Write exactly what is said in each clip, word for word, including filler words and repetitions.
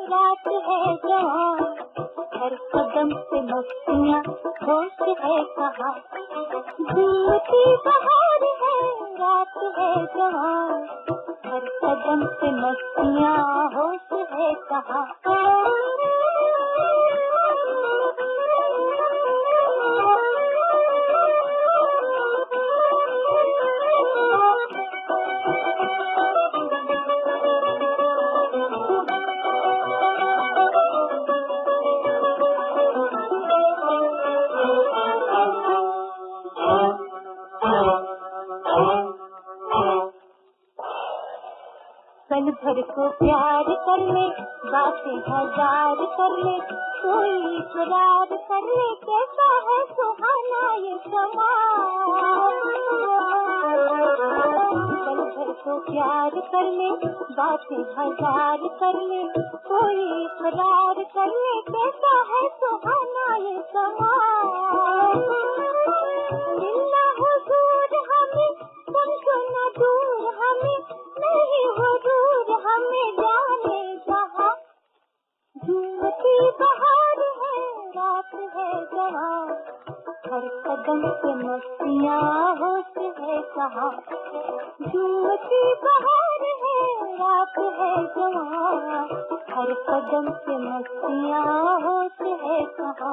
रात है जवान, हर कदम पे मस्तियाँ, होश है कहाँ। झूमती बहार है, रात है जवान, हर कदम पे मस्तियाँ, होश है कहाँ। पल भर को प्यार कर ले, बातें हजार कर ले, कोई इकरार कर ले, कैसा है सुहाना ये समा। पल भर को प्यार कर ले, बातें हजार कर ले, कोई इकरार कर ले, कैसा है सुहाना ये समा। मिलना हो दूर हमें, समझो न दूर हमें, नहीं हो दूर हमें जाने जहाँ। झूमती बहार है, रात है जवान, हर कदम पे मस्तियाँ, होश है कहाँ। झूमती बहार है, रात है जवान, हर कदम पे मस्तियाँ, होश है कहाँ।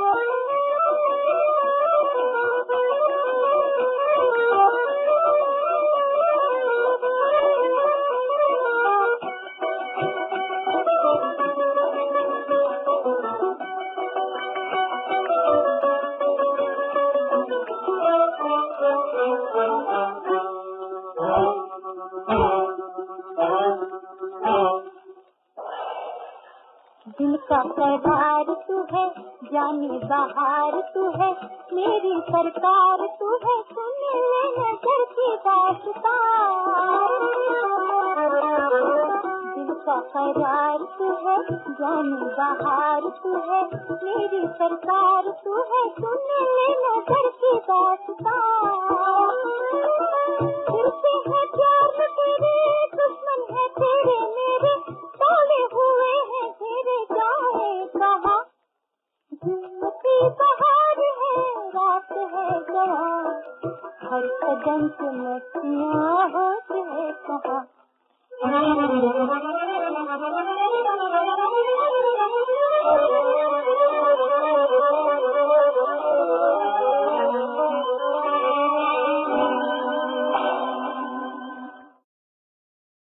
दिल का करार तू है, जाने बहार तू है, मेरी सरकार तू है, सुन ले नजर की दास्तां। दिल का करार तू है, जाने बहार तू है, मेरी सरकार तू है, सुन ले नजर की दास्तां। दिल से है प्यार तेरे, दुश्मन है तेरे मेरे, तोड़े हुए हैं तेरे जाए कहाँ। झूमती बहार है, रात है जवान, हर कदम पे मस्तियाँ, होश है कहाँ।